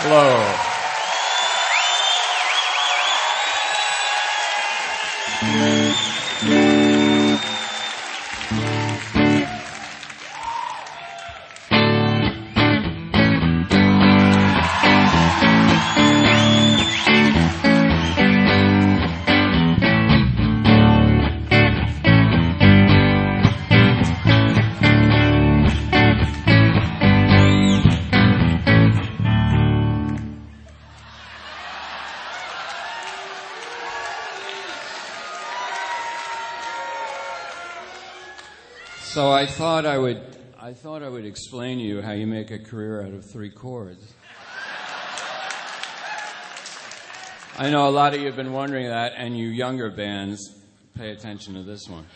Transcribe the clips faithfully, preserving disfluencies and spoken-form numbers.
Hello. So I thought I would I thought I would explain to you how you make a career out of three chords. I know a lot of you have been wondering that, and you younger bands, pay attention to this one.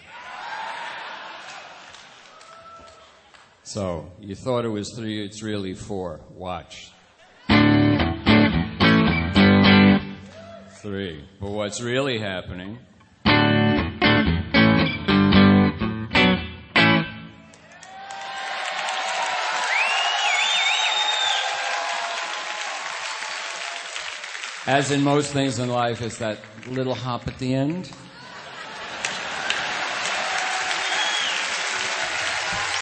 So, you thought it was three, it's really four. Watch. Three. But what's really happening... as in most things in life, is that little hop at the end.